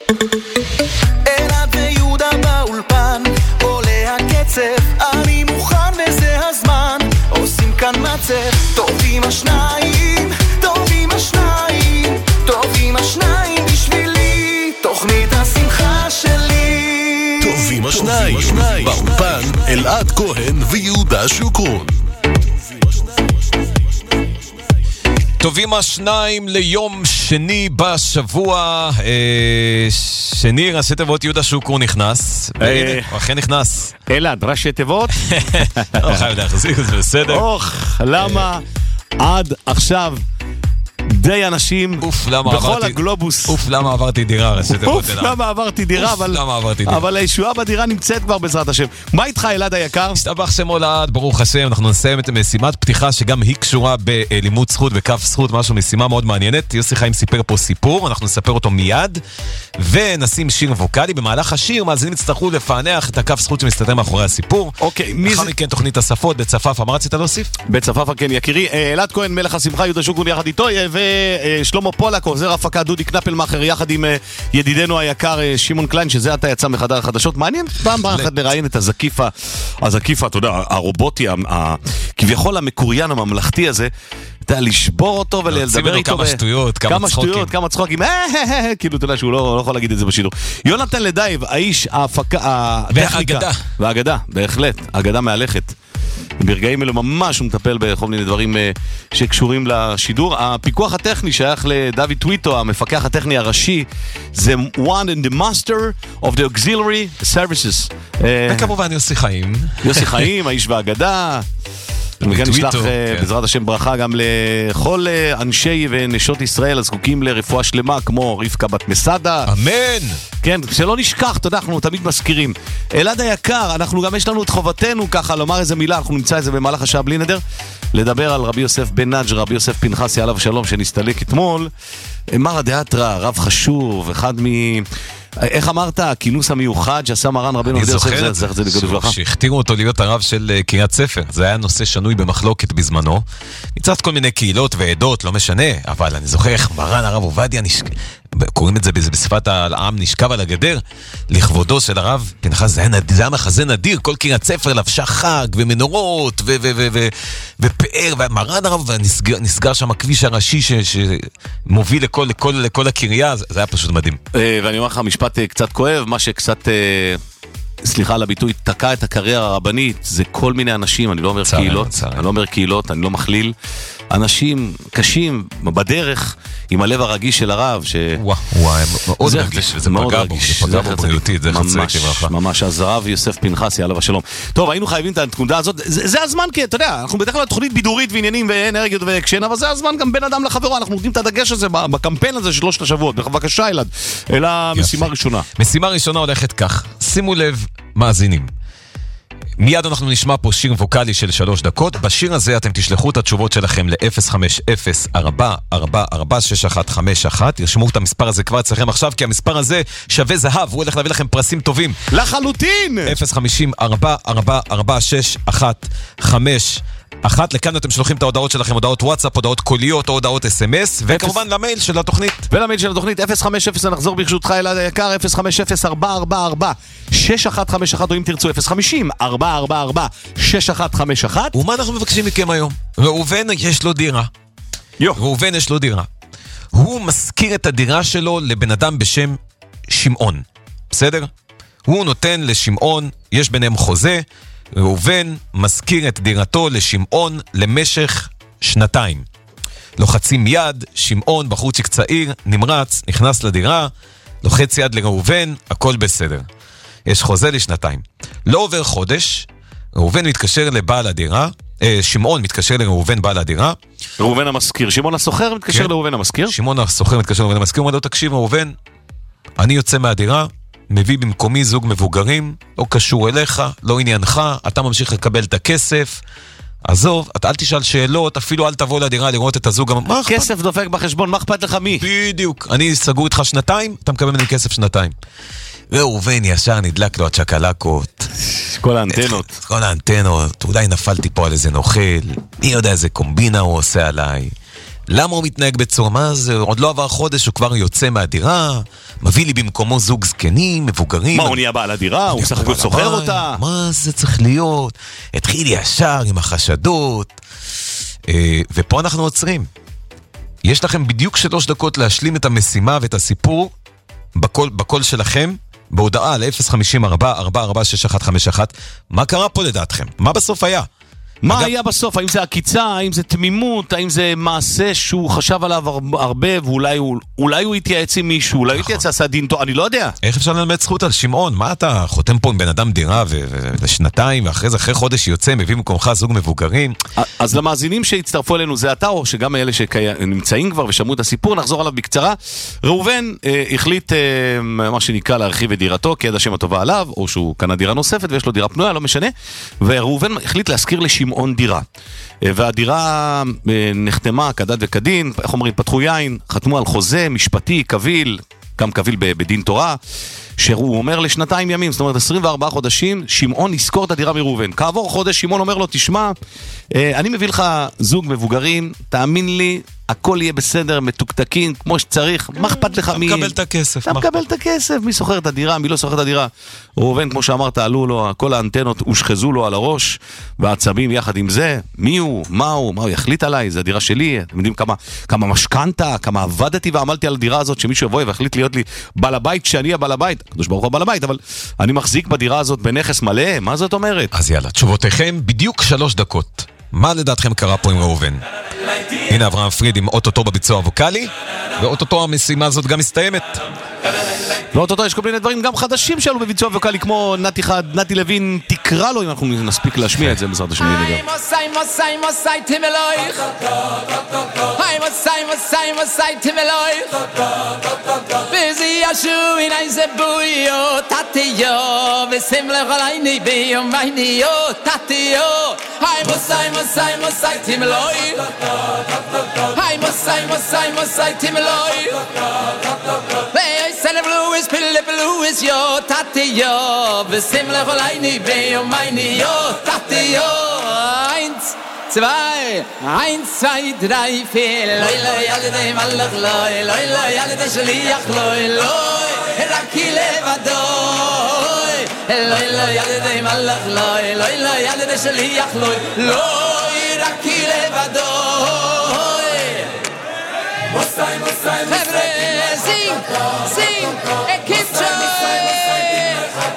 אלעד ויהודה באולפן, עולה הקצב, אני מוכן וזה הזמן, עושים כאן מצב, טובים השניים, טובים השניים, טובים השניים בשבילי, תוכנית השמחה שלי. טובים השניים, באולפן אלעד כהן ויהודה שוקרון. טובים השניים ליום שני בשבוע. שני, ראשי תיבות יהודה שוקרון נכנס. הוא אכן נכנס. אלעד, ראשי תיבות? לא חייב להחזיק, זה בסדר. למה עד עכשיו די אנשים בכל הגלובוס. למה עברתי דירה, ראשי תיבות אלעד. למה עברתי דירה, אבל הישועה בדירה נמצאת כבר בעזרת השם. מה איתך אלעד היקר? השתבח שם הולד, ברוך השם. אנחנו נסיים את משימת פתיחה שגם היא קשורה בלימוד זכות וכף זכות, משהו משימה מאוד מעניינת. יוסי חיים סיפר פה סיפור, אנחנו נספר אותו מיד ונשים שיר ווקלי. במהלך השיר מאזינים יצטרכו לפענח את הכף זכות שמסתתר מאחורי הסיפור. אוקיי, לאחר מכן תוכנית השפות בצפאפה. מה רצית להוסיף? בצפאפה, כן, יקירי. אלעד כהן, מלך השמחה, יהודה שוקרון יחד איתו, ושלמה פולק, עוזר הפקה דודי קנפלמאחר, יחד עם ידידנו היקר שמעון קליין, שזה עתה יצא מחדר החדשות. מעניין פעם אחת לראיין את הזקיף, אתה יודע, הרובוטי, כביכול המקוריין הממלכתי הזה, אתה יודע, לשבור אותו ולדבר איתו כמה שטויות, כמה צחוקים, כאילו אתה יודע שהוא לא יכול להגיד את זה בשידור. יונתן לדייב, האיש ההפקה, והאגדה, בהחלט, אגדה מהלכת. ברגעים אלו ממש הוא מטפל בכל מיני דברים שקשורים לשידור. הפיקוח הטכני שייך לדוד טוויטו, המפקח הטכני הראשי, זה one and the master of the auxiliary services. וכמובן יוסי חיים. יוסי חיים, האיש והאגדה. וכן נשלח בעזרת השם ברכה גם לכל אנשי ונשות ישראל הזקוקים לרפואה שלמה, כמו רבקה בת מסדה. אמן! כן, שלא נשכח, תודה, אנחנו תמיד מזכירים. אלעד היקר, אנחנו גם יש לנו את חובתנו ככה, לומר איזה מילה, אנחנו נמצא איזה במהלך השעה בלי נדר, לדבר על רבי יוסף בן נג'ר, רבי יוסף פנחסי עליו שלום, שנסתלק אתמול. מרא דאתרא, רב חשוב, אחד איך אמרת? הכינוס המיוחד שעשה מרן רבנו אני זוכר את זה, שהכתירו אותו להיות הרב של קריית ספר. זה היה נושא שנוי במחלוקת בזמנו, מצד כל מיני קהילות ועדות, לא משנה, אבל אני זוכר איך מרן הרב עובדיה, קוראים את זה בשפת העם, נשכב על הגדר לכבודו של הרב פנחס. זה היה מחזה נדיר, כל קריית ספר לבשה חג ומנורות ופאר, ומרן הרב נסגר שם הכביש הראשי שמוביל לכל הקריה. זה היה פשוט מדהים. ואני אומר לך משפט קצת כואב, מה שקצת סליחה על הביטוי, תקע את הקריירה הרבנית, זה כל מיני אנשים, אני לא אומר קהילות, אני לא מכליל, אנשים קשים בדרך עם הלב הרגיש של הרב, מאוד רגיש, וזה פגע בו בריאותית, זה חצי כברכה. ממש, אז הרב יוסף פנחסי עליו השלום. טוב, היינו חייבים את הנקודה הזאת, זה הזמן, כי אתה יודע, אנחנו בדרך כלל תוכנית בידורית ועניינים ואנרגיות ואקשן, אבל זה הזמן גם בין אדם לחברו, אנחנו נותנים את הדגש הזה בקמפיין הזה של 3 השבועות. בבקשה אלעד, אלא משימה ראשונה. משימה ראשונה הולכת כך, שימו לב מאזינים. מיד אנחנו נשמע פה שיר ווקלי של 3 דקות. בשיר הזה אתם תשלחו את התשובות שלכם ל-050-444-6151. תרשמו את המספר הזה כבר אצלכם עכשיו, כי המספר הזה שווה זהב, הוא הולך להביא לכם פרסים טובים. לחלוטין! 050-444-6151. לכאן אתם שולחים את ההודעות שלכם, הודעות וואטסאפ, הודעות קוליות או הודעות SMS, וכמובן למייל של התוכנית. ולמייל של התוכנית 050, נחזור ברשותך אלעד היקר, 050-444-6151, או אם תרצו 050-444-6151. ומה אנחנו מבקשים מכם היום? ראובן יש לו דירה. ראובן יש לו דירה. הוא מזכיר את הדירה שלו לבן אדם בשם שמעון. בסדר? הוא נותן לשמעון, יש ביניהם חוזה, ראובן מזכיר את דירתו לשמעון למשך 2. לוחצים יד, שמעון בחורצ'יק צעיר, נמרץ, נכנס לדירה, לוחץ יד לראובן, הכל בסדר. יש חוזה ל2. לא עובר חודש, ראובן מתקשר לבעל הדירה, שמעון מתקשר לראובן בעל הדירה. ראובן המזכיר, שמעון הסוחר מתקשר לראובן המזכיר. שמעון הסוחר מתקשר לראובן המזכיר, הוא אומר לו, תקשיב ראובן, אני יוצא מהדירה, מביא במקומי זוג מבוגרים, לא קשור אליך, לא עניינך, אתה ממשיך לקבל את הכסף, עזוב, אל תשאל שאלות, אפילו אל תבוא לדירה לראות את הזוג. כסף דופק בחשבון, מה אכפת לך מי? בדיוק, אני סגור איתך 2, אתה מקבל ממני כסף 2. ראובן ישר נדלק לו הצ'קלקות. כל האנטנות. כל האנטנות, אולי נפלתי פה על איזה נוכל, מי יודע איזה קומבינה הוא עושה עליי. למה הוא מתנהג בצורה? מה זה? עוד לא עבר חודש, הוא כבר יוצא מהדירה, מביא לי במקומו זוג זקנים, מבוגרים. מה, הוא נהיה בעל הדירה? הוא סך הכל סוחר אותה? מה זה צריך להיות? התחיל ישר עם החשדות. ופה אנחנו עוצרים. יש לכם בדיוק 3 דקות להשלים את המשימה ואת הסיפור בקול שלכם, בהודעה ל-054-446-151. מה קרה פה לדעתכם? מה בסוף היה? מה היה בסוף? האם זה עקיצה? האם זה תמימות? האם זה מעשה שהוא חשב עליו הרבה ואולי הוא התייעץ עם מישהו? אולי הוא התייעץ עשה דין טוב? אני לא יודע. איך אפשר ללמד זכות על שמעון? מה אתה חותם פה עם בן אדם דירה ושנתיים ואחרי זה אחרי חודש יוצא מביא במקומך זוג מבוגרים? אז למאזינים שהצטרפו אלינו זה אתה או שגם אלה שנמצאים כבר ושמעו את הסיפור, נחזור עליו בקצרה. ראובן החליט מה שנקרא להרחיב את דירתו כי יד השם הטובה עליו, או שהוא קנה דירה נוספת ויש לו דירה פנויה, לא משנה. וראובן החליט להזכיר לשמעון דירה. והדירה נחתמה כדת וכדין, איך אומרים, פתחו יין, חתמו על חוזה משפטי, קביל, גם קביל בדין תורה, שהוא אומר לשנתיים ימים, זאת אומרת 24 חודשים, שמעון יזכור את הדירה מראובן. כעבור חודש שמעון אומר לו, תשמע, אני מביא לך זוג מבוגרים, תאמין לי, הכל יהיה בסדר, מתוקתקים, כמו שצריך, מה אכפת לך מי... אתה מקבל את הכסף. אתה מקבל את הכסף, מי סוחר את הדירה, מי לא סוחר את הדירה. ראובן, כמו שאמרת, עלו לו, כל האנטנות הושחזו לו על הראש, והעצבים יחד עם זה, מי הוא, מה הוא יחליט עליי, זה הדירה שלי, אתם יודעים כמה משכנתה, כמה עבדתי ועמלתי על הדירה הזאת, שמישהו יבוא והחליט להיות לי בעל הבית, שאני הבעל הבית, הקדוש ברוך הוא בעל הבית, אבל אני מחזיק בדירה הזאת בנכס מלא, מה זאת אומרת? אז יאללה, תשובותיכם בדיוק 3 דקות. מה לדעתכם קרה פה עם ראובן? הנה אברהם פריד עם אוטוטו בביצוע הווקלי, ואוטוטו המשימה הזאת גם מסתיימת. ואוטוטו יש כל מיני דברים גם חדשים שעלו בביצוע ווקלי, כמו נתי לוין, תקרא לו אם אנחנו נספיק להשמיע את זה בעזרת השם. Louis, Philip Louis, yo, Tati, yo, besim lecholayni, beyo, meine, yo, Tati, yo, 1, 2, 1, 2, 3, 4, loi, loi, alle dem allach, loi, loi, loi, alle dem shliach, loi, loi, raki levadoi, loi, loi, alle dem allach, loi, loi, loi, alle dem shliach, loi, loi, raki levadoi. Mosai, Mosai, Mosai, sing, keep trying.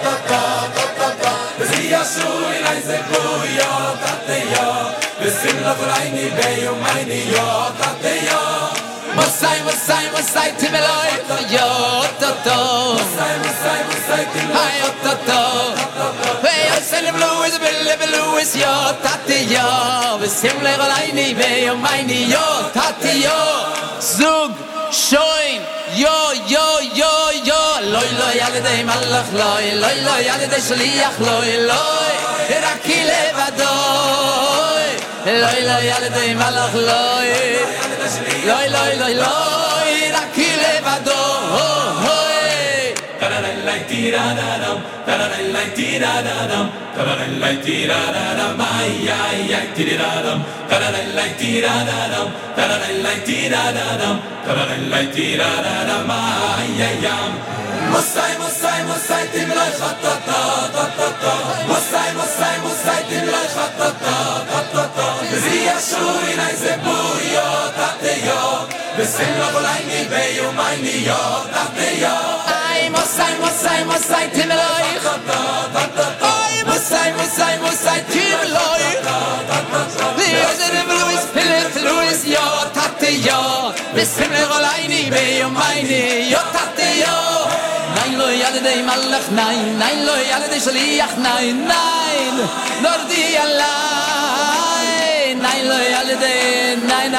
Sie ja schon in eine Boya, Tateya. Wir sind noch rein in Beyo, meine ja, Tateya. Mosai, Timeloi, yo, Toto. Mosai, Timeloi, yo, Toto. Hey, I said the blue is a blue is yo, Tateya. Wir sind noch rein in Beyo, meine ja, Tateya. Zug, schön. Yo, yo, yo, yo, loy, loy, alle dem allach, loy, loy, loy, alle dem shliach, loy, loy, raki levadoi, loy, loy, alle dem allach, loy, loy, loy, loy, loy, raki levadoi. Tararallai tiradadam, tararallai tiradadam, tararallai tiradadam, ay, ay, ay, tiradadam, tararallai tiradadam, tararallai tiradadam, tararallai tiradadam, ay, ay, ay. Mosai, timloi chatata, tatata. Mosai, timloi chatata, tatata. Zi yashu inay zebuyo, tateyo. Besim locholayni beyo, mayni yo, tateyo. Mosai, timloi chatata, tatata. Mosai, timloi chatata. Philip Louis, yo, tateyo. Besim locholayni beyo, mayni yo, tateyo. Nein, lo yale de malach, nein, lo yale de shliach, nein, nor di alay, nein, lo yale de, nein,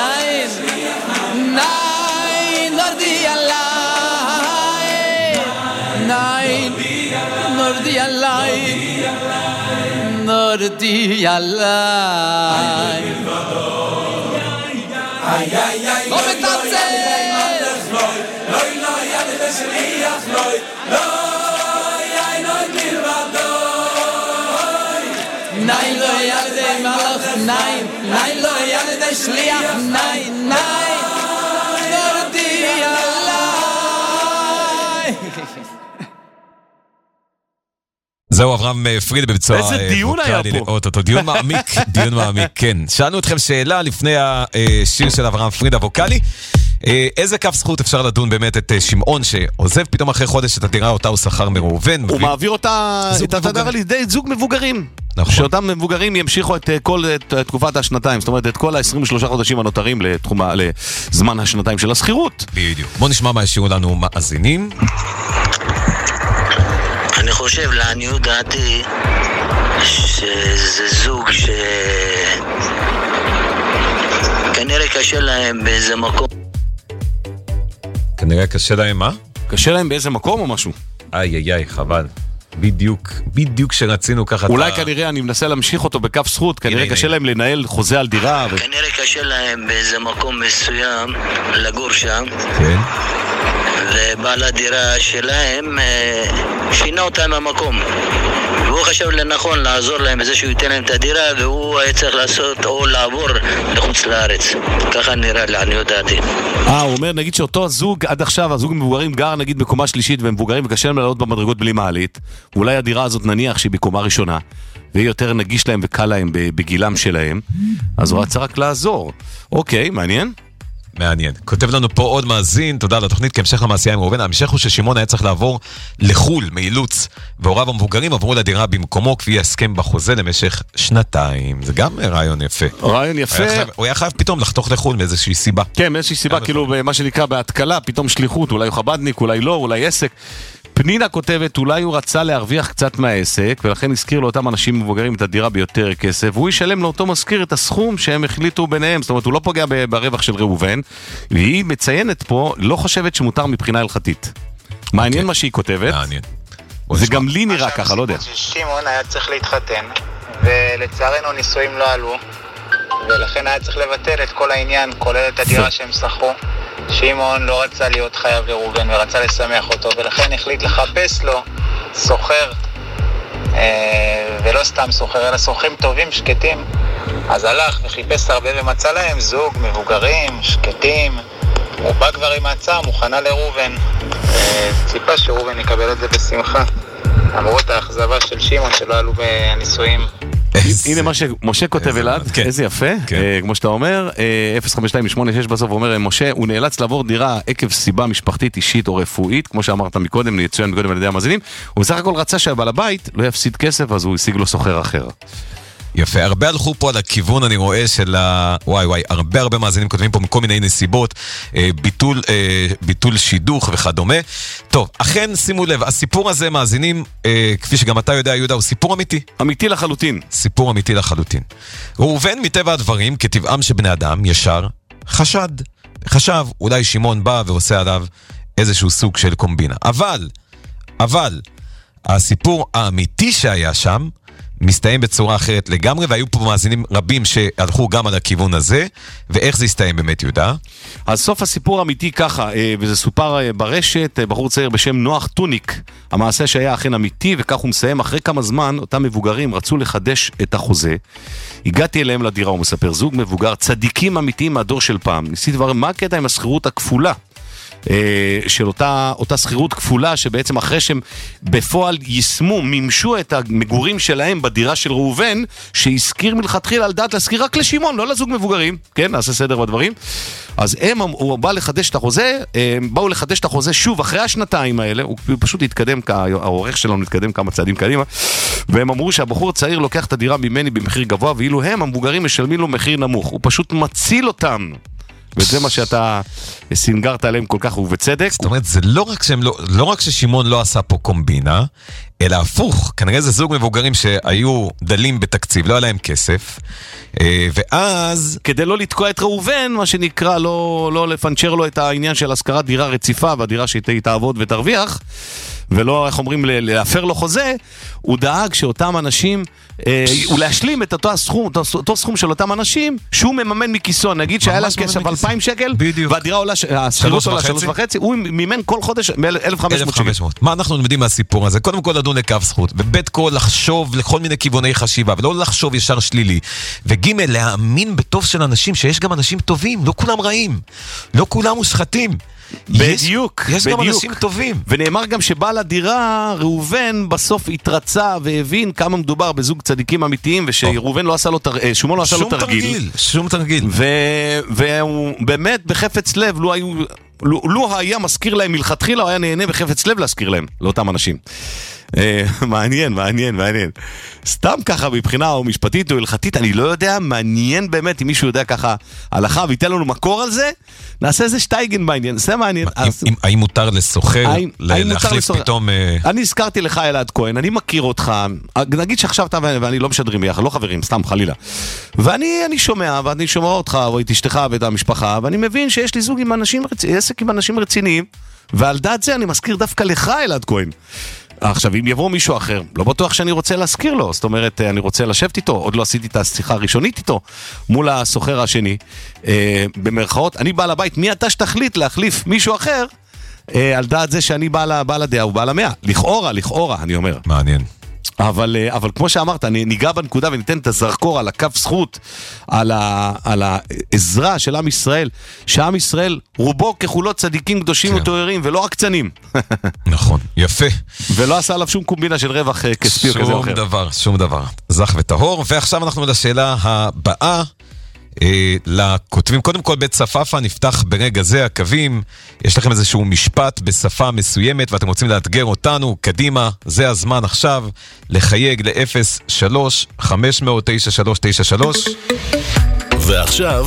nor di alay, nein, nor di alay, nor di alay. Ay, ay, ay, shliach loy loy ay noy milvadoy nein loy al de malach nein loy al de שליח nein נורדי עליי. זהו אברהם פריד בביצוע איזה דיון היה פה. דיון מעמיק, דיון מעמיק, כן. שאלנו אתכם שאלה לפני השיר של אברהם פריד הווקלי. איזה כף זכות אפשר לדון באמת את שמעון שעוזב פתאום אחרי חודש את הדירה אותה הוא שכר מראובן? הוא מעביר אותה, את הדבר על ידי זוג מבוגרים. נכון. שאותם מבוגרים ימשיכו את כל תקופת השנתיים, זאת אומרת את כל ה-23 חודשים הנותרים לזמן השנתיים של הסחירות. בדיוק. בוא נשמע מה השאירו לנו מאזינים. אני חושב לעניות דעתי שזה זוג כנראה קשה להם באיזה מקום. כנראה קשה להם מה? קשה להם באיזה מקום או משהו? איי, חבל. בדיוק שרצינו ככה. אולי כנראה אני מנסה להמשיך אותו בכף זכות, כנראה קשה להם לנהל חוזה על דירה. כנראה קשה להם באיזה מקום מסוים לגור שם. כן. ובעל הדירה שלהם שינה אותם המקום. והוא חשב לנכון לעזור להם בזה שהוא ייתן להם את הדירה, והוא היה צריך לעשות או לעבור לחוץ לארץ. ככה נראה לעניות דעתי. הוא אומר נגיד שאותו הזוג עד עכשיו, הזוג מבוגרים גר נגיד בקומה שלישית והם מבוגרים וקשה להם לעלות במדרגות בלי מעלית. אולי הדירה הזאת נניח שהיא בקומה ראשונה והיא יותר נגיש להם וקל להם בגילם שלהם, אז הוא רצה רק לעזור. אוקיי, מעניין. מעניין. כותב לנו פה עוד מאזין, תודה על התוכנית, כהמשך למעשייה עם ראובן. ההמשך הוא ששמעון היה צריך לעבור לחול, מאילוץ, והוריו המבוגרים עברו לדירה במקומו כפי הסכם בחוזה למשך 2 זה גם רעיון יפה. רעיון יפה. הוא היה חייב פתאום לחתוך לחול מאיזושהי סיבה. כן, מאיזושהי סיבה, כאילו מה שנקרא בהתקלה, פתאום שליחות, אולי הוא חבדניק, אולי לא, אולי עסק. פנינה כותבת, אולי הוא רצה להרוויח קצת מהעסק, ולכן הזכיר לאותם אנשים מבוגרים את הדירה ביותר כסף, והוא ישלם לאותו מזכיר את הסכום שהם החליטו ביניהם, זאת אומרת, הוא לא פוגע ברווח של ראובן, והיא מציינת פה, לא חושבת שמותר מבחינה הלכתית. מעניין מה שהיא כותבת. מעניין. זה גם לי נראה ככה, לא יודע. שמעון היה צריך להתחתן, ולצערנו נישואים לא עלו, ולכן היה צריך לבטל את כל העניין, כולל את הדירה שהם שכרו. שמעון לא רצה להיות חייב לראובן ורצה לשמח אותו, ולכן החליט לחפש לו סוחר, ולא סתם סוחר, אלא סוחרים טובים, שקטים. אז הלך וחיפש הרבה ומצא להם זוג מבוגרים, שקטים. הוא בא כבר עם ההצעה מוכנה לראובן, ציפה שראובן יקבל את זה בשמחה. למרות האכזבה של שמעון שלא עלו בנישואים. הנה מה שמשה כותב אלעד, איזה יפה, כמו שאתה אומר, 05286 בסוף אומר, משה, הוא נאלץ לעבור דירה עקב סיבה משפחתית, אישית או רפואית, כמו שאמרת מקודם, נצוין מקודם על ידי המאזינים, הוא בסך הכל רצה שהבעל הבית לא יפסיד כסף, אז הוא השיג לו סוחר אחר. יפה, הרבה הלכו פה על הכיוון, אני רואה של וואי, הרבה מאזינים כותבים פה מכל מיני נסיבות, ביטול שידוך וכדומה. טוב, אכן שימו לב, הסיפור הזה מאזינים, כפי שגם אתה יודע יהודה, הוא סיפור אמיתי. אמיתי לחלוטין. סיפור אמיתי לחלוטין. ראובן מטבע הדברים, כטבעם שבני אדם, ישר חשב, אולי שמעון בא ועושה עליו איזשהו סוג של קומבינה. אבל, הסיפור האמיתי שהיה שם, מסתיים בצורה אחרת לגמרי, והיו פה מאזינים רבים שהלכו גם על הכיוון הזה, ואיך זה הסתיים באמת יהודה? אז סוף הסיפור האמיתי ככה, וזה סופר ברשת, בחור צעיר בשם נוח טוניק, המעשה שהיה אכן אמיתי, וכך הוא מסיים, אחרי כמה זמן, אותם מבוגרים רצו לחדש את החוזה, הגעתי אליהם לדירה, הוא מספר, זוג מבוגר, צדיקים אמיתיים מהדור של פעם, ניסיתי דבר, מה הקטע עם הסחירות הכפולה? של אותה סחירות כפולה שבעצם אחרי שהם בפועל מימשו את המגורים שלהם בדירה של ראובן שהזכיר מלכתחילה על דעת להזכיר רק לשמעון, לא לזוג מבוגרים, כן, נעשה סדר בדברים. אז הוא בא לחדש את החוזה, באו לחדש את החוזה שוב אחרי השנתיים האלה, הוא פשוט התקדם, העורך שלנו התקדם כמה צעדים קדימה, והם אמרו שהבחור הצעיר לוקח את הדירה ממני במחיר גבוה, ואילו הם המבוגרים משלמים לו מחיר נמוך, הוא פשוט מציל אותם. וזה מה שאתה סינגרת עליהם כל כך ובצדק. זאת אומרת, זה לא רק ששמעון לא עשה פה קומבינה, אלא הפוך, כנראה זה זוג מבוגרים שהיו דלים בתקציב, לא היה להם כסף, ואז... כדי לא לתקוע את ראובן, מה שנקרא, לא לפנצ'ר לו את העניין של השכרת דירה רציפה, והדירה שהיא תעבוד ותרוויח, ולא, איך אומרים, להפר לו חוזה, הוא דאג שאותם אנשים, הוא להשלים את אותו סכום של אותם אנשים, שהוא מממן מכיסו, נגיד שהיה לה כסף 2,000 שקל, והדירה עולה, השכירות עולה 3.5, הוא מימן כל חודש 1,500. מה אנחנו לומדים מהסיפור הזה? קודם כל לדון לקו זכות, ובית כל לחשוב לכל מיני כיווני חשיבה, ולא לחשוב ישר שלילי, וג' להאמין בטוב של אנשים, שיש גם אנשים טובים, לא כולם רעים, לא כולם מושחתים. בדיוק, יש גם אנשים טובים. ונאמר גם שבעל הדירה, ראובן בסוף התרצה והבין כמה מדובר בזוג צדיקים אמיתיים, ושראובן לא עשה לו תרגיל. שום תרגיל. והוא באמת בחפץ לב, לו היה מזכיר להם מלכתחילה, הוא היה נהנה בחפץ לב להזכיר להם, לאותם אנשים. מעניין. סתם ככה מבחינה או משפטית או הלכתית, אני לא יודע, מעניין באמת אם מישהו יודע ככה הלכה ויתן לנו מקור על זה, נעשה איזה שטייגן בעניין, זה מעניין. האם מותר לסוחר להחליף פתאום... אני הזכרתי לך אלעד כהן, אני מכיר אותך, נגיד שעכשיו אתה ואני לא משדרים ביחד, לא חברים, סתם חלילה. ואני שומע אותך ואת אשתך ואת המשפחה, ואני מבין שיש לי זוג עם אנשים, עסק עם אנשים רציניים, ועל דעת זה אני מזכיר דווקא לך אלעד כהן. עכשיו, אם יבוא מישהו אחר, לא בטוח שאני רוצה להזכיר לו, זאת אומרת, אני רוצה לשבת איתו, עוד לא עשיתי את השיחה הראשונית איתו, מול הסוחר השני, במרכאות, אני בעל הבית, מי אתה שתחליט להחליף מישהו אחר, על דעת זה שאני בעל הדעה ובעל המאה, לכאורה, אני אומר. מעניין. אבל כמו שאמרת, ניגע בנקודה וניתן את הזרקור על הקו זכות, על העזרה של עם ישראל, שעם ישראל רובו ככולו צדיקים קדושים וטהורים, ולא רק קצנים. נכון, יפה. ולא עשה עליו שום קומבינה של רווח כספי או כזה או אחר. שום דבר. זך וטהור. ועכשיו אנחנו לשאלה הבאה. לכותבים, קודם כל בית צפאפה נפתח ברגע זה הקווים, יש לכם איזשהו משפט בשפה מסוימת ואתם רוצים לאתגר אותנו, קדימה, זה הזמן עכשיו לחייג ל-03-500-9393. ועכשיו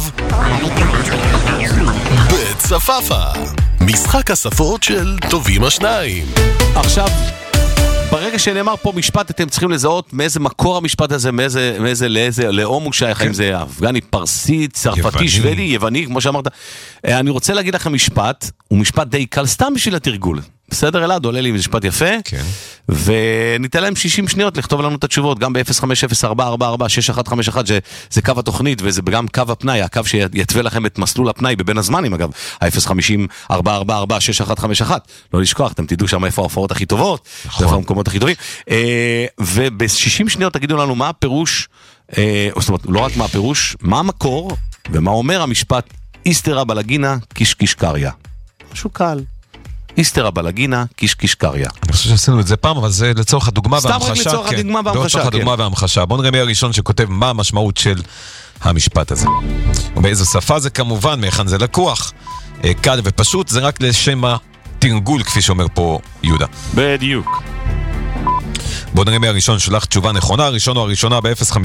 בית צפאפה, משחק השפות של טובים השניים. עכשיו ברגע שנאמר פה משפט, אתם צריכים לזהות מאיזה מקור המשפט הזה, לאיזה לאום הוא שייך, אם זה אפגני, פרסי, צרפתי, שוודי, יווני, כמו שאמרת. אני רוצה להגיד לכם משפט, הוא משפט די קל, סתם בשביל התרגול. בסדר אלעד, עולה לי עם משפט יפה, וניתן להם 60 שניות לכתוב לנו את התשובות, גם ב-0504446151, זה קו התוכנית, וזה גם קו הפנאי, הקו שיתווה לכם את מסלול הפנאי בבין הזמנים, אגב, ה-0504446151, לא לשכוח, אתם תדעו שם איפה ההופעות הכי טובות, איפה המקומות הכי טובים, וב-60 שניות תגידו לנו מה הפירוש, זאת אומרת, לא רק מה הפירוש, מה המקור, ומה אומר המשפט, איסתרא בלגינה קיש קריא. משהו קל. איסתרא בלגינה קיש קריא. אני חושב שעשינו את זה פעם, אבל זה לצורך הדוגמה וההמחשה. סתם רק לצורך הדוגמה וההמחשה. לצורך הדוגמה וההמחשה. בואו נראה מי הראשון שכותב מה המשמעות של המשפט הזה. ובאיזו שפה זה כמובן, מאיכן זה לקוח. קל ופשוט, זה רק לשם התרגול, כפי שאומר פה יהודה. בדיוק. בואו נראה מי הראשון שולח תשובה נכונה. הראשון או הראשונה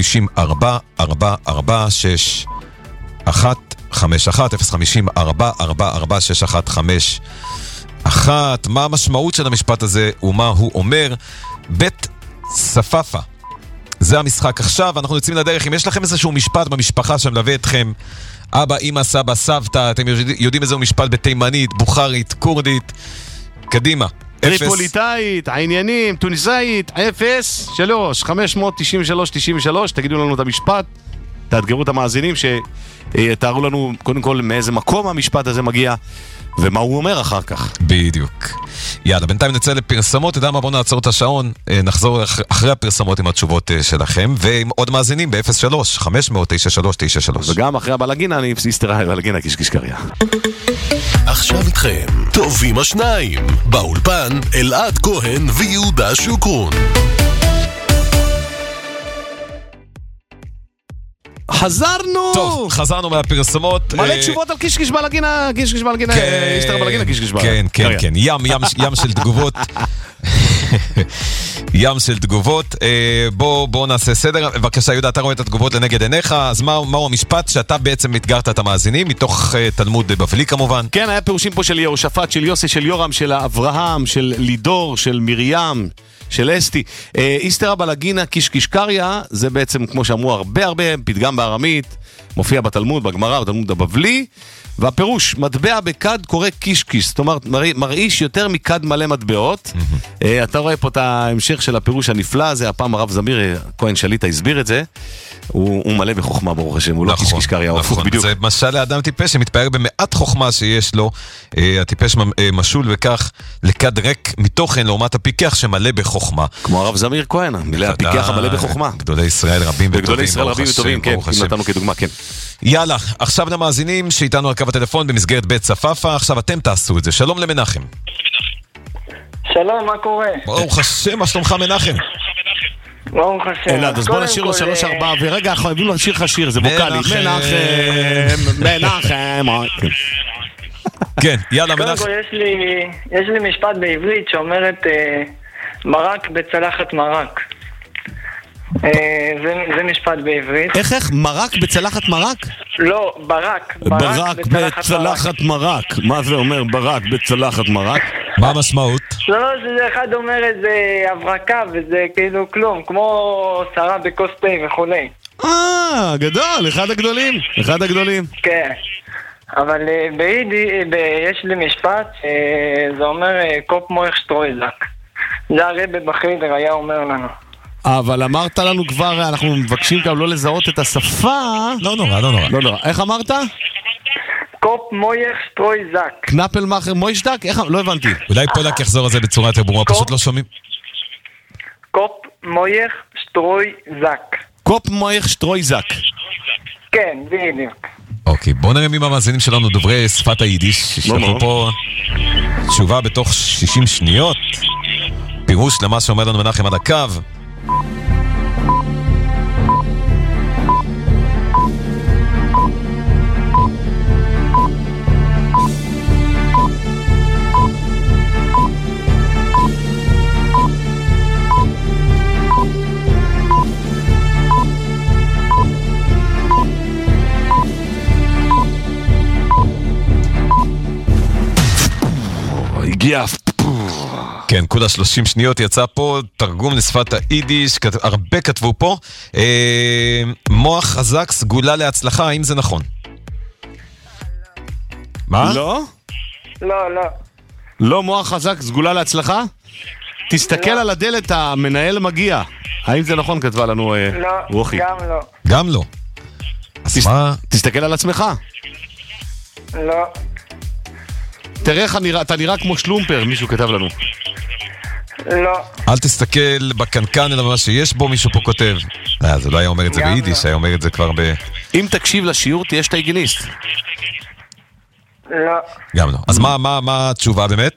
ב-050-444-615 050-444-615. מה המשמעות של המשפט הזה ומה הוא אומר? בית צפאפה, זה המשחק. עכשיו אנחנו יוצאים לדרך. אם יש לכם איזשהו משפט במשפחה שמלווה אתכם, אבא, אמא, סבא, סבתא, אתם יודעים איזהו משפט בתימנית, בוכרית, קורדית, קדימה. טריפוליטאית, העניינים, טוניסאית, 0-3-593-93, תגידו לנו את המשפט, תאתגרו את המאזינים שתארו לנו קודם כל מאיזה מקום המשפט הזה מגיע ומה הוא אומר אחר כך. בדיוק. יאללה, בינתיים נצא לפרסמות, אתה יודע מה, בואו נעצור את השעון, נחזור אחרי הפרסמות עם התשובות שלכם, ועם עוד מאזינים ב-03-500-9393. וגם אחרי הבלגינה, אני איסתרא בלגינה קיש קריא. עכשיו איתכם, טובים השניים, באולפן אלעד כהן ויהודה שוקרון. חזרנו! טוב, חזרנו מהפרסמות. מלא תשובות על קיש בלגינה, איסתרא בלגינה, קיש בלגינה. כן, ים של תגובות. ים של תגובות. בוא נעשה סדר. בבקשה, יהודה, אתה רואה את התגובות לנגד עיניך, אז מהו המשפט שאתה בעצם התגרת את המאזינים, מתוך תלמוד בבלי כמובן? כן, היה פירושים פה של יהושפט, של יוסי, של יורם, של אברהם, של לידור, של מרים, של אסתי. איסתרא בלגינה קיש קריא, זה בעצם, כמו שאמרו הרבה פתגם בארמית, מופיע בתלמוד, בגמרא, בתלמוד הבבלי, והפירוש, מטבע בכד קורא קישקיש, זאת אומרת, מרעיש יותר מכד מלא מטבעות. אתה רואה פה את ההמשך של הפירוש הנפלא הזה, הפעם הרב זמיר כהן שליטה הסביר את זה, הוא מלא בחוכמה ברוך השם, הוא לא קישקיש קריה, הוא הפוך בדיוק. זה משל לאדם טיפש שמתפאר במעט חוכמה שיש לו, הטיפש משול וכך לכד ריק מתוכן לעומת הפיקח שמלא בחוכמה. כמו הרב זמיר כהן, הפיקח המלא בחוכמה. גדולי ישראל רבים וטובים. גדולי ישראל רבים וטובים, כן, אם נתנו כדוגמה, כן. יאללה, עכשיו למאזינים שאיתנו על קו הטלפון במסגרת בית צפאפה, עכשיו אתם תעשו את זה. שלום למנחם. שלום, מה קורה? ברוך השם, מה שלומך מנחם? ברוך השם. אלעד, אז בוא נשאיר לו 3-4, ורגע, אנחנו חייבים להשאיר לך שיר, זה ווקלי. מנחם. כן, יאללה מנחם. קודם כל יש לי משפט בעברית שאומרת מרק בצלחת מרק. זה משפט בעברית. איך? מרק בצלחת מרק? לא, ברק בצלחת מרק. מה זה אומר ברק בצלחת מרק? מה המשמעות? לא, שזה אחד אומר איזה הברקה וזה כאילו כלום, כמו שרה בכוס תה וכולי. גדול, אחד הגדולים. כן, אבל יש לי משפט, זה אומר קופ מויך שטרויזק. זה הרבי בחדר היה אומר לנו. אבל אמרת לנו כבר, אנחנו מבקשים גם לא לזהות את השפה. לא נורא. איך אמרת? קופ מויך שטרויזק. קנפלמאכר מוישדק? איך? לא הבנתי. אולי פולק יחזור על זה בצורה יותר ברורה, פשוט לא שומעים. קופ מויך שטרויזק. קופ מויך שטרויזק. כן, בדיוק. אוקיי, בואו נראה מי מהמאזינים שלנו דוברי שפת היידיש. ישלחו פה תשובה בתוך 60 שניות. פירוש למה שאומר לנו מנחם על הקו. הגיע. כן, כולה 30 שניות יצא פה, תרגום לשפת היידיש, הרבה כתבו פה. מוח חזק, סגולה להצלחה, האם זה נכון? מה? לא? לא. לא מוח חזק, סגולה להצלחה? תסתכל על הדלת, המנהל מגיע. האם זה נכון? כתבה לנו רוחי. לא, גם לא. אז מה? תסתכל על עצמך. לא. תראה איך אתה נראה כמו שלומפר, מישהו כתב לנו. לא. אל תסתכל בקנקן אלא מה שיש בו, מישהו פה כותב. זה לא היה אומר את זה ביידיש, היה אומר את זה כבר ב... אם תקשיב לשיעור תהיה שטייגניסט. לא. גם לא. אז מה התשובה באמת?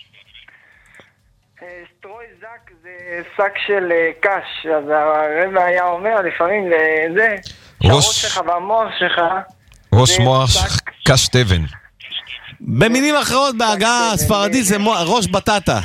שטרויזק זה שק של קש, אז הרב היה אומר לפעמים לזה, שהראש שלך והמוח שלך... ראש מוח קש תבן. במינים אחרות בהגה הספרדית זה ראש בטטה.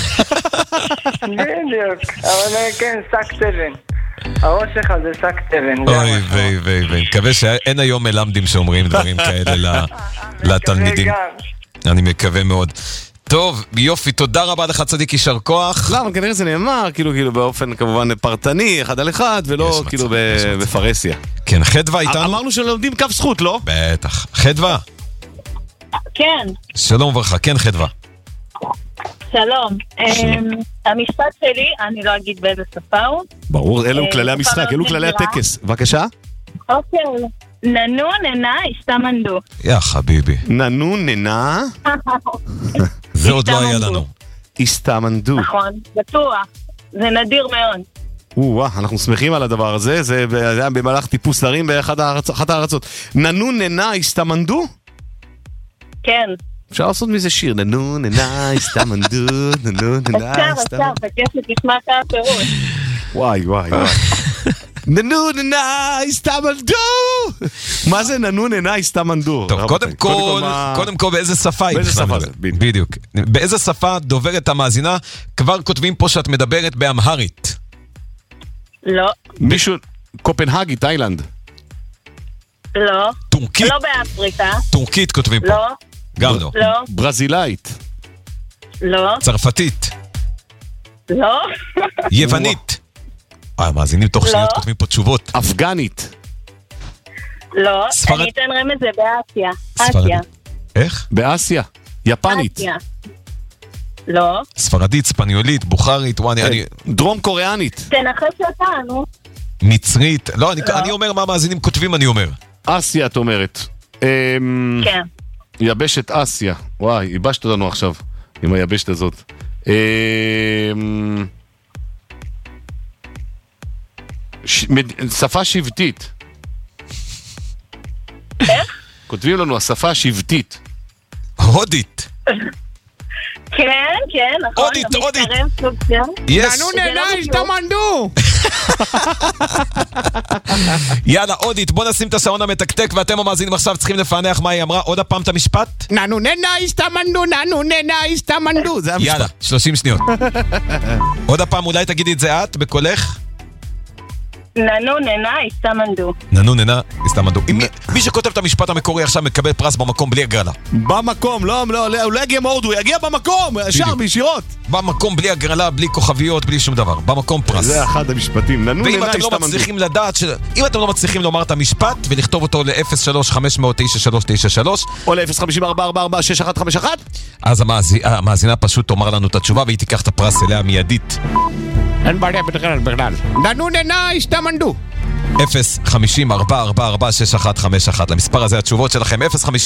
בדיוק, אבל כן, שק תבן. הראש שלך זה שק תבן. אוי, מקווה שאין היום מלמדים שאומרים דברים כאלה לתלמידים. אני מקווה מאוד. טוב, יופי, תודה רבה לך צדיק, יישר כוח. למה, כנראה זה נאמר, כאילו באופן כמובן פרטני, אחד על אחד, ולא כאילו בפרסיה. כן, חדווה איתנו. אמרנו שלומדים כף זכות, לא? בטח. חדווה. כן. שלום וברכה, כן חדווה. שלום. המשפט שלי, אני לא אגיד באיזה שפה הוא. ברור, אלו כללי המשחק, אלו כללי הטקס. בבקשה. אוקיי. ננו ננה הסתמנדו. יא חביבי. ננו ננה. זה עוד לא היה לנו. הסתמנדו. נכון, בטוח. זה נדיר מאוד. אנחנו שמחים על הדבר הזה, זה היה במהלך טיפוס זרים באחת הארצות. ננו ננה הסתמנדו? כן. אפשר לעשות מזה שיר, ננו ננה הסתמנדו, ננו ננה הסתמנדו. אפשר, בכיף שתשמע את הפירוש. וואי. ננו ננה הסתמנדו! מה זה ננו ננה הסתמנדו? טוב, קודם כל באיזה שפה היא בכלל? בדיוק. באיזה שפה דוברת המאזינה? כבר כותבים פה שאת מדברת באמהרית. לא. מישהו, קופנהגי, תאילנד. לא. טורקית. לא באפריקה. טורקית כותבים פה. לא. גם לא. לא. ברזילאית. לא. צרפתית. לא. יוונית. מאזינים תוך שניות כותבים פה תשובות. אפגנית. לא, ספרד- אני אתן רמז, זה באסיה. ספרדית. אסיה. איך? באסיה. יפנית. אסיה. לא. ספרדית, ספניולית, בוכרית, וואני, אני... דרום קוריאנית. תנחש אותה, נו. מצרית. לא, אני אומר מה המאזינים כותבים, אני אומר. אסיה, את אומרת. כן. יבשת אסיה. וואי, ייבשת אותנו עכשיו עם היבשת הזאת. שפה שבטית. איך? כותבים לנו השפה השבטית. הודית. כן, כן, נכון. הודית, הודית. מתקרב סוג כן. יש. השתמנדו. יאללה, הודית, בוא נשים את השעון המתקתק, ואתם המאזינים עכשיו צריכים לפענח מה היא אמרה. עוד הפעם את המשפט? ננו ננה השתמנדו. זה המשפט. יאללה, 30 שניות. עוד הפעם, אולי תגידי את זה את, בקולך? ננו ננה הסתמנדו. ננו ננה, הסתמנדו. מי שכותב את המשפט המקורי עכשיו מקבל פרס במקום בלי הגרלה. במקום, לא, הוא לא יגיע מהודו, הוא יגיע במקום, ישר, בישירות. במקום בלי הגרלה, בלי כוכביות, בלי שום דבר. במקום פרס. זה אחד המשפטים. ננו ואם ננה אתם לא השתמנדו. מצליחים לדעת, אם אתם לא מצליחים לומר את המשפט ולכתוב אותו ל-03-500-9393 או ל-054446151 אז המאזינה פשוט תאמר לנו את התשובה והיא תיקח את הפרס אליה מיידית. אין בעיה בכלל. ננו ננה השתמנדו. 050-444-6151 למספר הזה התשובות שלכם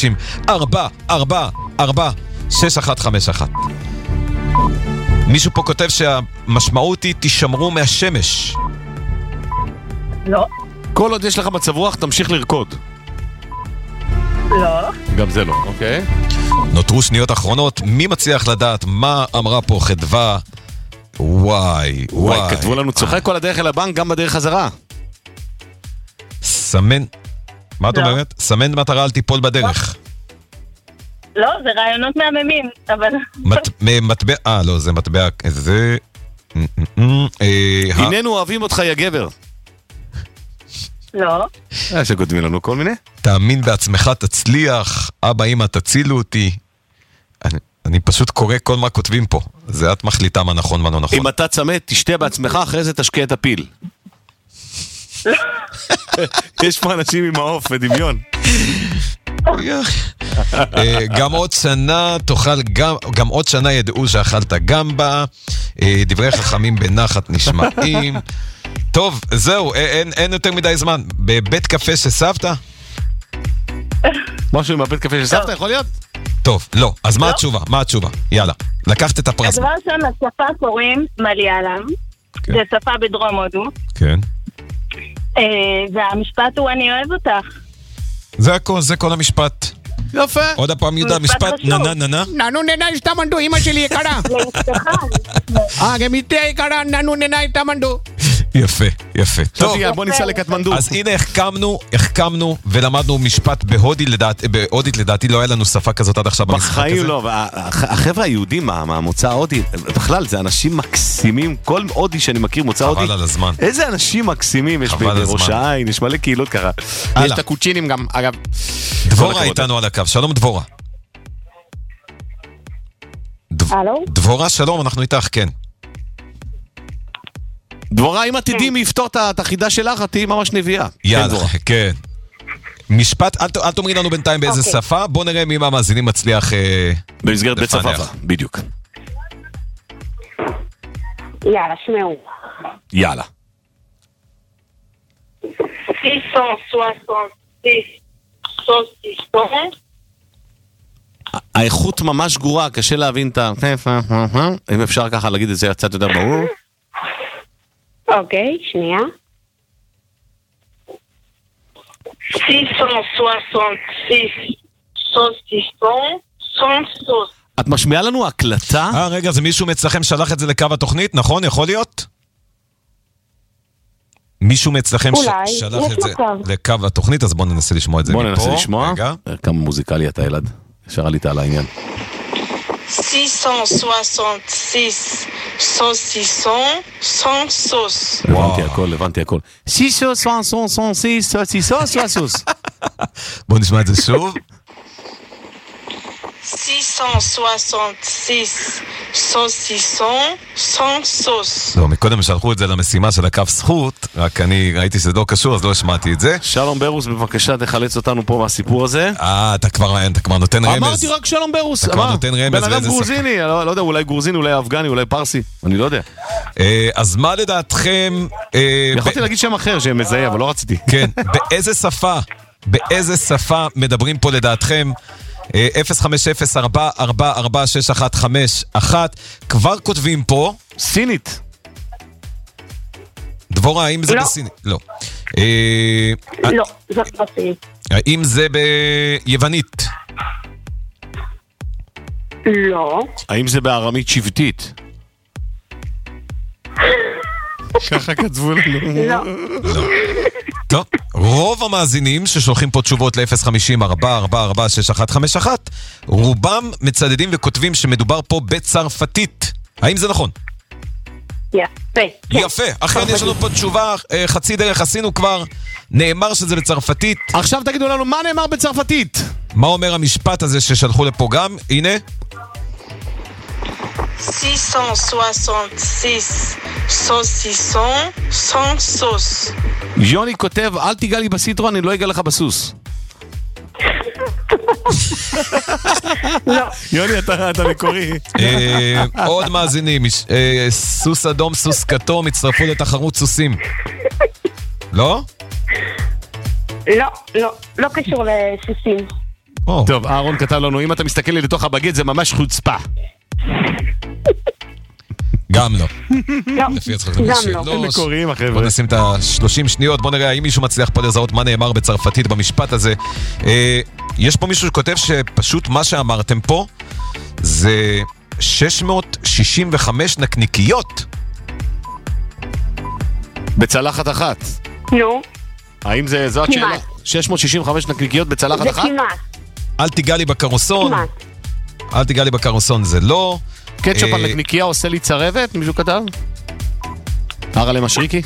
050-444-6151. מישהו פה כותב שהמשמעות היא תשמרו מהשמש. לא. כל עוד יש לך מצב רוח תמשיך לרקוד. לא. גם זה לא, אוקיי. נותרו שניות אחרונות, מי מצליח לדעת מה אמרה פה חדווה? וואי, כתבו לנו צוחק כל הדרך אל הבנק גם בדרך חזרה. סמן, מה את אומרת? סמן מטרה אל תיפול בדרך. לא, זה רעיונות מהממים, אבל... מטבע, לא, זה מטבע, זה... הננו אוהבים אותך יא גבר. לא. שכותבים לנו כל מיני. תאמין בעצמך תצליח, אבא אמא תצילו אותי. אני פשוט קורא כל מה כותבים פה. זה את מחליטה מה נכון, מה לא נכון. אם אתה צמא, תשתה בעצמך, אחרי זה תשקיע את הפיל. יש פה אנשים עם העוף ודמיון. גם עוד שנה תאכל, גם עוד שנה ידעו שאכלת גמבה. דברי חכמים בנחת נשמעים. טוב, זהו, אין יותר מדי זמן. בבית קפה שסבתא? משהו עם הבית קפה שסבתא יכול להיות? טוב, לא. אז מה התשובה? מה התשובה? יאללה. לקחת את הפרס. הדבר שם, לשפה קוראים מליאלם. זה שפה בדרום הודו. כן. והמשפט הוא אני אוהב אותך. זה הכל, זה כל המשפט. יפה. עוד הפעם יהודה, משפט ננה ננה. ננו ננה השתמנדו, אמא שלי יקרה. גם איתי יקרה, ננו ננה השתמנדו. יפה, יפה. טוב, בוא ניסע לקטמנדו. אז הנה החכמנו ולמדנו משפט בהודית, לדעתי לא היה לנו שפה כזאת עד עכשיו במשחק הזה. בחיים לא, החבר'ה היהודים מהמוצא ההודי, בכלל זה אנשים מקסימים, כל הודי שאני מכיר מוצא הודי. חבל על הזמן. איזה אנשים מקסימים יש בראש העין, יש מלא קהילות ככה. יש את הקוצ'ינים גם, אגב. דבורה איתנו על הקו, שלום דבורה. דבורה, שלום, אנחנו איתך, כן. דבורה, אם את תדעי מי יפתור את החידה שלך, את תהיי ממש נביאה. יאללה, כן. משפט, אל תאמרי לנו בינתיים באיזה שפה, בוא נראה מי מהמאזינים מצליח במסגרת בית שפה, בדיוק. יאללה, שמעו. יאללה. 666. האיכות ממש גרועה, קשה להבין את ה... אם אפשר ככה להגיד את זה קצת יותר ברור. אוקיי, שנייה. 666. את משמיעה לנו הקלטה? רגע, זה מישהו מצלכם שלח את זה לקו התוכנית, נכון? יכול להיות? מישהו מצלכם שלח את זה לקו התוכנית, אז בואו ננסה לשמוע את זה מפה. בואו ננסה לשמוע. כמה מוזיקלי אתה ילד. ישר עלית על העניין. 666 saucisson. הבנתי הכל. 666 saucisson. בואו נשמע את זה שוב. 666 saucisson sans sauce. לא, מקודם שלחו את זה למשימה של הקו זכות, רק אני ראיתי שזה לא קשור, אז לא השמעתי את זה. שלום ברוס, בבקשה תחלץ אותנו פה מהסיפור הזה. אתה כבר נותן רמז. אמרתי רק שלום ברוס. אתה כבר נותן רמז. בן אדם גרוזיני, לא יודע, אולי גרוזיני, אולי אפגני, אולי פרסי, אני לא יודע. אז מה לדעתכם... יכולתי להגיד שם אחר שהם מזהה, אבל לא רציתי. כן, באיזה שפה מדברים פה לדעתכם? 05044461151 כבר כותבים פה סינית. דבורה, האם זה בסינית? לא. לא, זאת לא סינית. האם זה ביוונית? לא. האם זה בארמית שבטית? ככה כתבו לנו. לא. טוב, רוב המאזינים ששולחים פה תשובות ל-05044461151 רובם מצדדים וכותבים שמדובר פה בצרפתית. האם זה נכון? יפה, אכן יש לנו פה תשובה, חצי דרך עשינו כבר, נאמר שזה בצרפתית. עכשיו תגידו לנו מה נאמר בצרפתית. מה אומר המשפט הזה ששלחו לפה גם? הנה 666 saucisson sans sauce. יוני כותב, אל תיגע לי בסיטרו, אני לא אגע לך בסוס. יוני, אתה מקורי. עוד מאזינים, סוס אדום, סוס כתום, הצטרפו לתחרות סוסים. לא? לא קשור לסוסים. טוב, אהרון כתב לנו, אם אתה מסתכל לי לתוך הבגט זה ממש חוצפה. גם לא. גם לא. הם מקוריים החבר'ה. בוא נשים את ה-30 שניות, בוא נראה האם מישהו מצליח פה לזהות מה נאמר בצרפתית במשפט הזה. יש פה מישהו שכותב שפשוט מה שאמרתם פה זה 665 נקניקיות בצלחת אחת. נו. האם זה זאת שאלה? 665 נקניקיות בצלחת אחת? זה כמעט. אל תיגע לי בקרוסון. אל תיגע לי בקרוסון זה לא. קטשופ על נקניקיה עושה לי צרבת? מישהו כתב? הרלה משריקי?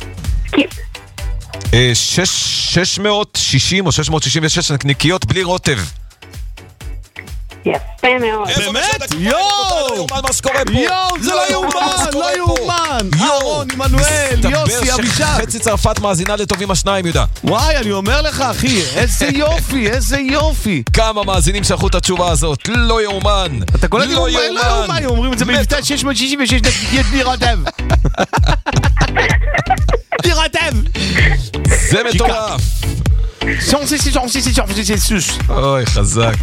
660 או 666 נקניקיות בלי רוטב. יפה מאוד. באמת? יואו! זה לא יאומן! לא יאומן! אהרון, עמנואל, יוסי, אבישק. חצי צרפת מאזינה לטובים השניים, יהודה. וואי, אני אומר לך, אחי, איזה יופי, איזה יופי. כמה מאזינים שלחו את התשובה הזאת? לא יאומן. אתה קולט לי, לא יאומן. אומרים את זה במבטא 666 נקניקיות בלי רוטב. בלי רוטב. זה מטורף. אוי, חזק.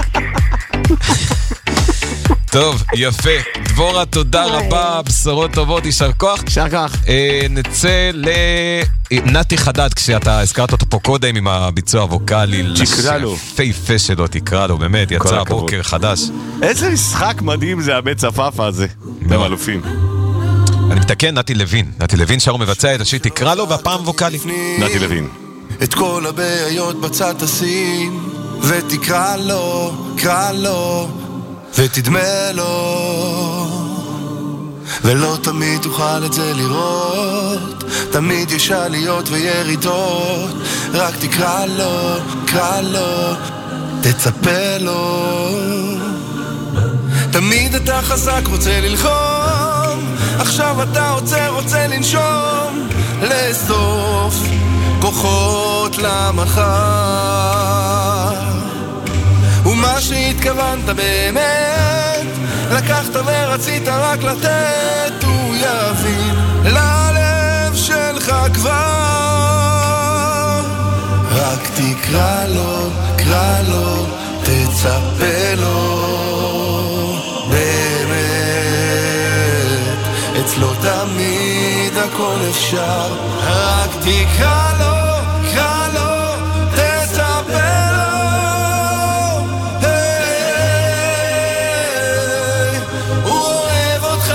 טוב, יפה. דבורה, תודה רבה, בשורות טובות, יישר כוח. יישר כוח. נצא לנתי חדד, כשאתה הזכרת אותו פה קודם עם הביצוע הווקלי. תקרא לו. פייפה שלו, תקרא לו, באמת, יצא בוקר חדש. איזה משחק מדהים זה הבית צפאפה הזה. אתם אלופים. אני מתקן, נתי לוין. נתי לוין שר ומבצע את השיר, תקרא לו, והפעם ווקלי. נתי לוין. את כל הבעיות בצד תשים ותקרא לו, קרא לו ותדמה לו, ולא תמיד תוכל את זה לראות, תמיד יש עליות וירידות, רק תקרא לו, קרא לו, תצפה לו. תמיד אתה חזק, רוצה ללחום, עכשיו אתה רוצה לנשום, לאסוף כוחות למחר, ומה שהתכוונת באמת לקחת ורצית רק לתת, הוא יבין ללב שלך כבר, רק תקרא לו, קרא לו, תצפה לו, באמת אצלו תמיד הכל אפשר, רק תקרא לו, קרא לו, תצפה לו, הוא אוהב אותך,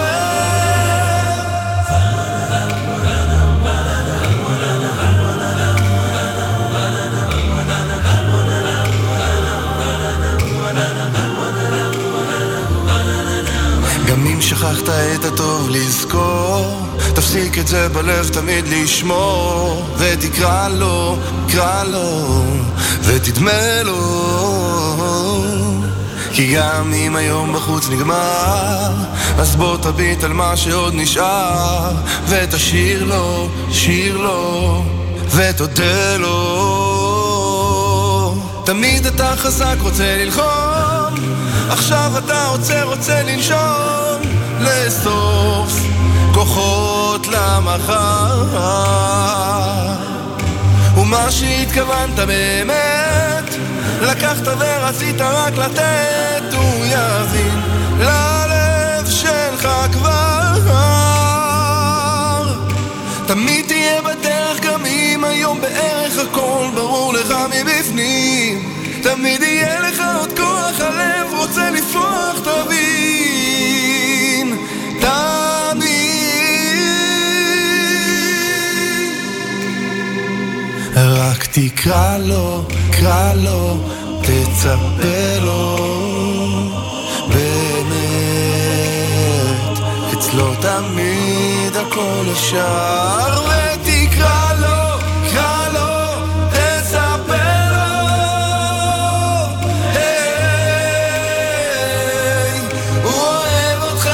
גם אם שכחת את הטוב לזכור, תפסיק את זה בלב תמיד לשמור, ותקרא לו, קרא לו, ותדמה לו, כי גם אם היום בחוץ נגמר, אז בוא תביט על מה שעוד נשאר, ותשיר לו, שיר לו, ותודה לו. תמיד אתה חזק, רוצה ללחום, עכשיו אתה רוצה לנשום, לאסוף כוחות למחר, ומה שהתכוונת באמת, לקחת ורצית רק לתת, הוא יבין ללב שלך כבר. תמיד תהיה בדרך גם אם היום בערך הכל ברור לך מבפנים, תמיד יהיה לך עוד כוח, הלב רוצה לפרוח, תבין, רק תקרא לו, קרא לו, תצפה לו, באמת, אצלו תמיד הכל אפשר, ותקרא לו, קרא לו, תצפה לו, היי, הוא אוהב אותך,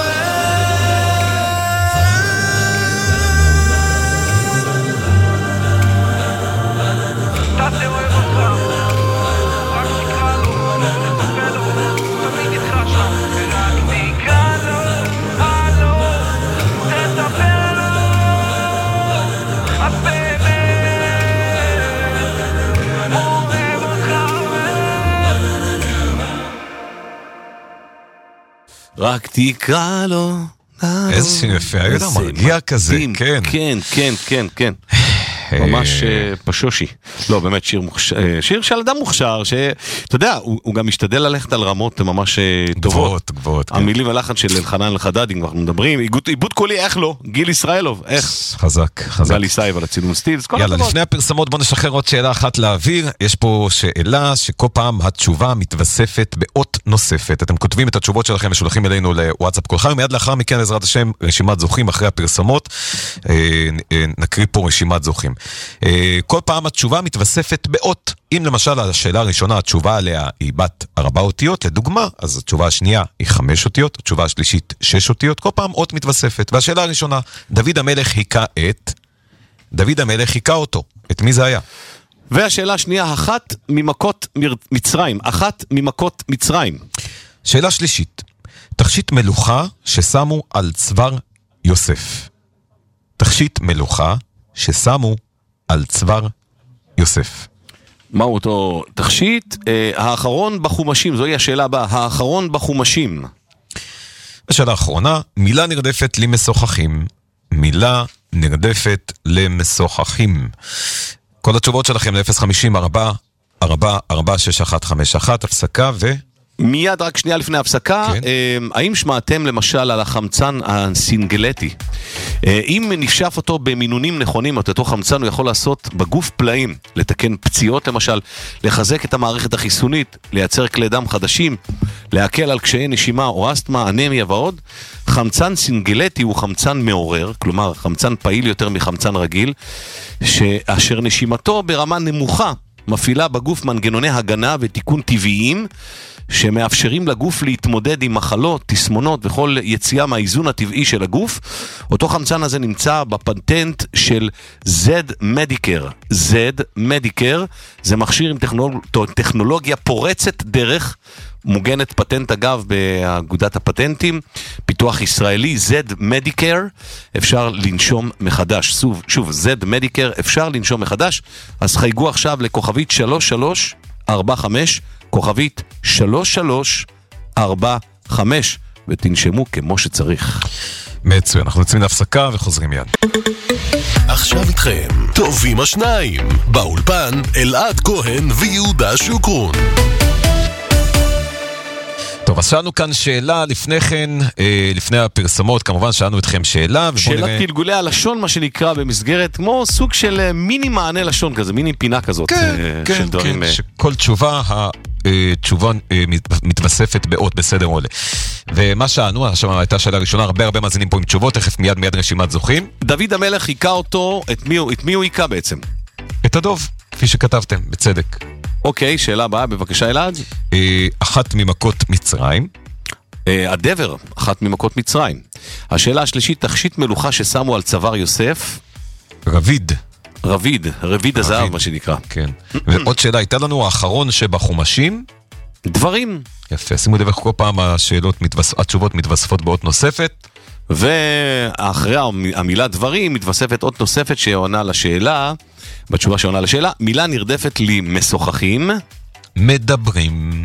רק תקרא לו. איזה שיר יפה, היה מרגיע כזה, כן. כן, כן, כן, כן. ממש פשושי. לא, באמת שיר של אדם מוכשר, שאתה יודע, הוא גם משתדל ללכת על רמות ממש טובות. גבוהות. המילים ולחן של אלחנן אלחדד, אם אנחנו מדברים, עיבוד קולי, איך לא? גיל ישראלוב, איך? חזק. גל יסייב על הצילום סטילס, כל יאללה, לפני הפרסמות בוא נשחרר עוד שאלה אחת לאוויר. יש פה שאלה שכל פעם התשובה מתווספת באות נוספת. אתם כותבים את התשובות שלכם ושולחים אלינו לוואטסאפ כל חיים, מיד לאחר מכן, בעזרת השם, רשימת זוכים אחרי הפרסמות. נקריא פה רשימת זוכים. כל פעם התשובה מתווספת באות. אם למשל השאלה הראשונה, התשובה עליה היא בת 4 אותיות, לדוגמה, אז התשובה השנייה היא 5 אותיות, התשובה השלישית 6 אותיות, כל פעם אות מתווספת. והשאלה הראשונה, דוד המלך היכה אותו. את מי זה היה? והשאלה השנייה, אחת ממכות מצרים. שאלה שלישית, תכשיט מלוכה ששמו על צוואר יוסף. תכשיט מלוכה ששמו על צוואר יוסף. מהו אותו תכשיט? האחרון בחומשים, זוהי השאלה הבאה, האחרון בחומשים. השאלה האחרונה, מילה נרדפת למשוחחים. מילה נרדפת למשוחחים. כל התשובות שלכם ל-050-444-6151, הפסקה מיד רק שנייה לפני הפסקה, כן. האם שמעתם למשל על החמצן הסינגלטי? אם נשאף אותו במינונים נכונים, אותו חמצן הוא יכול לעשות בגוף פלאים, לתקן פציעות למשל, לחזק את המערכת החיסונית, לייצר כלי דם חדשים, להקל על קשיי נשימה או אסתמה, אנמיה ועוד. חמצן סינגלטי הוא חמצן מעורר, כלומר חמצן פעיל יותר מחמצן רגיל, שאשר נשימתו ברמה נמוכה מפעילה בגוף מנגנוני הגנה ותיקון טבעיים, שמאפשרים לגוף להתמודד עם מחלות, תסמונות וכל יציאה מהאיזון הטבעי של הגוף. אותו חמצן הזה נמצא בפטנט של Z-Medicare. Z-Medicare זה מכשיר עם טכנולוגיה פורצת דרך, מוגנת פטנט אגב באגודת הפטנטים, פיתוח ישראלי, Z-Medicare, אפשר לנשום מחדש. שוב, Z-Medicare, אפשר לנשום מחדש, אז חייגו עכשיו לכוכבית 3345, כוכבית 3345, ותנשמו כמו שצריך. מצוין, אנחנו יוצאים להפסקה וחוזרים מיד. עכשיו איתכם, טובים השניים, באולפן אלעד כהן ויהודה שוקרון. טוב, אז שאלנו כאן שאלה לפני כן, לפני הפרסמות, כמובן שאלנו אתכם שאלה. שאלת גלגולי הלשון, מה שנקרא במסגרת, כמו סוג של מיני מענה לשון כזה, מיני פינה כזאת. כן, כן, שכל תשובה, התשובה מתווספת באות בסדר עולה. ומה שאלנו, עכשיו הייתה שאלה ראשונה, הרבה מאזינים פה עם תשובות, תכף מיד רשימת זוכים. דוד המלך היכה אותו, את מי הוא היכה בעצם? את הדוב, כפי שכתבתם, בצדק. אוקיי, שאלה הבאה, בבקשה אלעד. אחת ממכות מצרים. הדבר, אחת ממכות מצרים. השאלה השלישית, תכשיט מלוכה ששמו על צוואר יוסף. רביד. רביד הזהב, מה שנקרא. כן. ועוד שאלה, הייתה לנו האחרון שבחומשים? דברים. יפה, שימו לב איך כל פעם התשובות מתווספות באות נוספת. ואחרי המילה דברים מתווספת עוד נוספת שעונה לשאלה, בתשובה שעונה לשאלה, מילה נרדפת לי משוחחים. מדברים,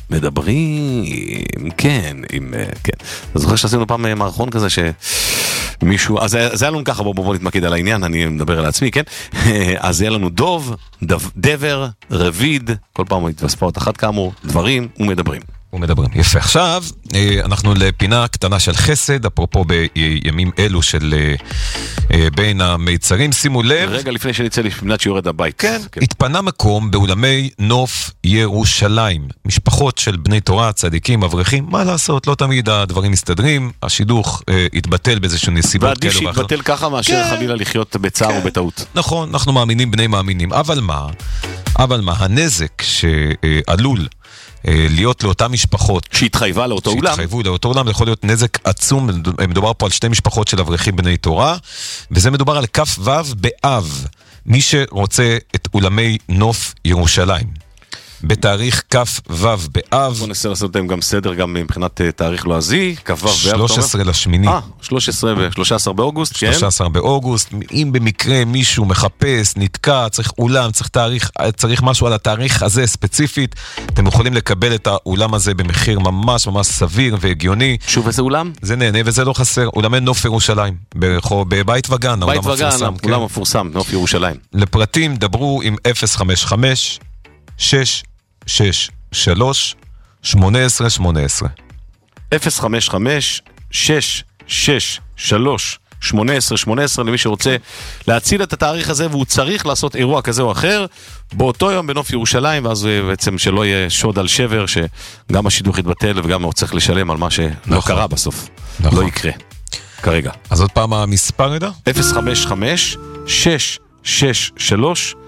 כן, כן. אתה זוכר שעשינו פעם מערכון כזה שמישהו, אז זה היה לנו ככה, בואו נתמקד על העניין, אני מדבר על עצמי, כן? אז היה לנו דבר, רביד, כל פעם התווספה עוד אחת כאמור, דברים ומדברים. יפה. עכשיו, אנחנו לפינה קטנה של חסד, אפרופו בימים אלו של בין המיצרים, שימו לב. רגע לפני שנצא לפינת שיורד הבית. כן, התפנה מקום באולמי נוף ירושלים. משפחות של בני תורה, צדיקים, אברכים, מה לעשות? לא תמיד הדברים מסתדרים, השידוך התבטל באיזשהו נסיבות כאלו ואחר. ועדיף שהתבטל ככה מאשר חלילה לחיות בצער או בטעות. נכון, אנחנו מאמינים בני מאמינים, אבל מה? הנזק שעלול להיות לאותן משפחות שהתחייבו לאותו אולם, יכול להיות נזק עצום. מדובר פה על שתי משפחות של אברכים בני תורה, וזה מדובר על כף ו' באב, מי שרוצה את אולמי נוף ירושלים בתאריך כף ו' באב. בוא ננסה לעשות להם גם סדר, גם מבחינת תאריך לועזי, כף ו' באב. 13 באוגוסט, כן? 13 באוגוסט, אם במקרה מישהו מחפש, נתקע, צריך אולם, צריך משהו על התאריך הזה ספציפית, אתם יכולים לקבל את האולם הזה במחיר ממש ממש סביר והגיוני. שוב, איזה אולם? זה נהנה וזה לא חסר, אולמי נוף ירושלים, בבית וגן, בית וגן, האולם המפורסם, נוף ירושלים. לפרטים דברו עם 055 663 1818 055 663 1818 למי שרוצה להציל את התאריך הזה והוא צריך לעשות אירוע כזה או אחר באותו יום בנוף ירושלים, ואז בעצם שלא יהיה שוד על שבר, שגם השידוך יתבטל וגם הוא צריך לשלם על מה שלא קרה בסוף. לא יקרה כרגע. אז עוד פעם המספר ידע? 055 663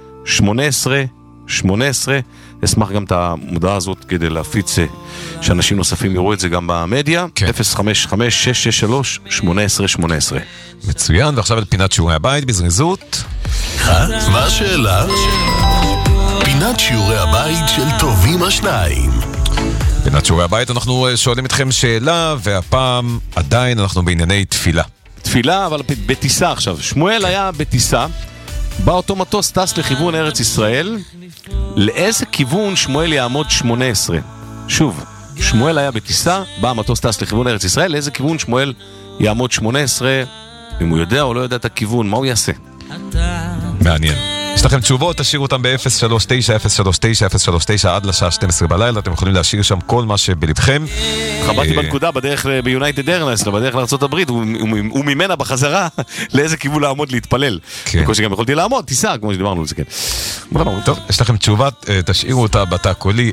1818. אשמח גם את המודעה הזאת כדי להפיץ שאנשים נוספים יראו את זה גם במדיה. 055-663-1818. מצוין, ועכשיו על פינת שיעורי הבית בזריזות. מה השאלה? פינת שיעורי הבית של טובים השניים. פינת שיעורי הבית אנחנו שואלים אתכם שאלה, והפעם עדיין אנחנו בענייני תפילה, אבל בטיסה עכשיו. שמואל היה בטיסה, בא אותו מטוס טס לכיוון ארץ ישראל. לאיזה כיוון שמואל יעמוד 18? שוב, שמואל היה בטיסה, בא המטוס טס לכיוון ארץ ישראל, לאיזה כיוון שמואל יעמוד 18? אם הוא יודע או לא יודע את הכיוון, מה הוא יעשה? מעניין. יש לכם תשובות, תשאירו אותם ב-039-039-039 עד לשעה 12 בלילה, אתם יכולים להשאיר שם כל מה שבלבכם. חבטתי בנקודה בדרך ביונייטד איירליינס, בדרך לארצות הברית, וממנה בחזרה לאיזה כיוון לעמוד להתפלל. כמו שגם יכולתי לעמוד, טיסה, כמו שדיברנו על זה, כן. טוב, יש לכם תשובה, תשאירו אותה בתא הקולי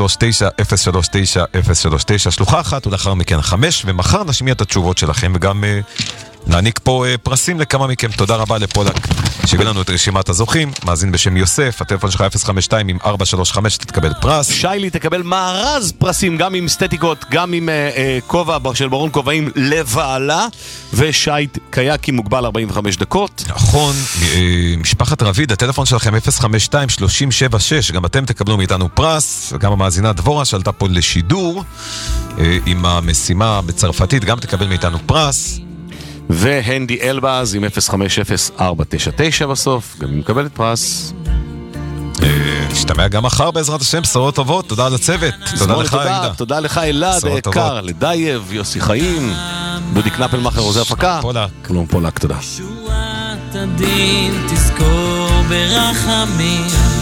039-039-039, שלוחה אחת ולאחר מכן 5, ומחר נשמיע את התשובות שלכם וגם נעניק פה פרסים לכמה מכם. תודה רבה לפולק שהביא לנו את רשימת הזוכים. מאזין בשם יוסף, הטלפון שלך 052 עם 435, תתקבל פרס. שיילי תקבל מארז פרסים, גם עם סטטיקות, גם עם כובע של ברון כובעים לבעלה, ושייט קייקים מוגבל 45 דקות. נכון. משפחת רביד, הטלפון שלכם 052-376, גם אתם תקבלו מאיתנו פרס, וגם המאזינה דבורה שעלתה פה לשידור עם המשימה בצרפתית, גם תקבל מאיתנו פרס. והנדי אלבאז עם 050499 בסוף, גם היא מקבלת פרס. נשתמע גם מחר בעזרת השם, בשורות טובות, תודה לצוות, תודה לך עידה. תודה לך אלעד היקר, לדייב, יוסי חיים, דודי קנפלמאכר, עוזר הפקה. כלום פולק, תודה. שועת הדין תזכור ברחמים,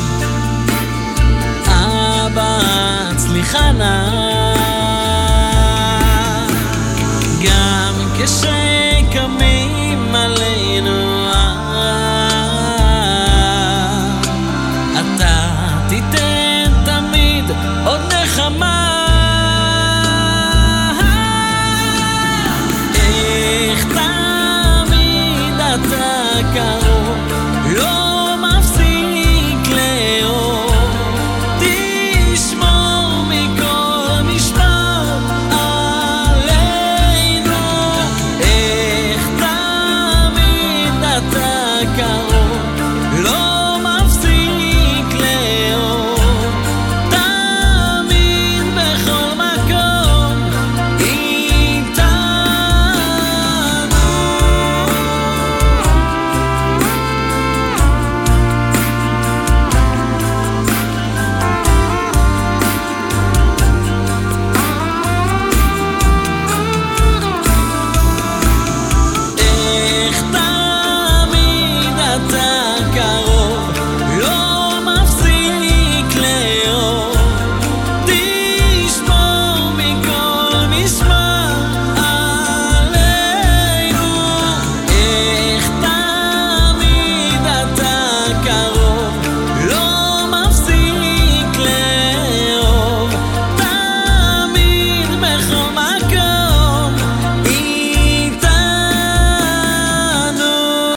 אבא הצליחה נא, גם כשקמים עלינו אתה תיתן תמיד עוד נחמה. איך תמיד אתה קרוב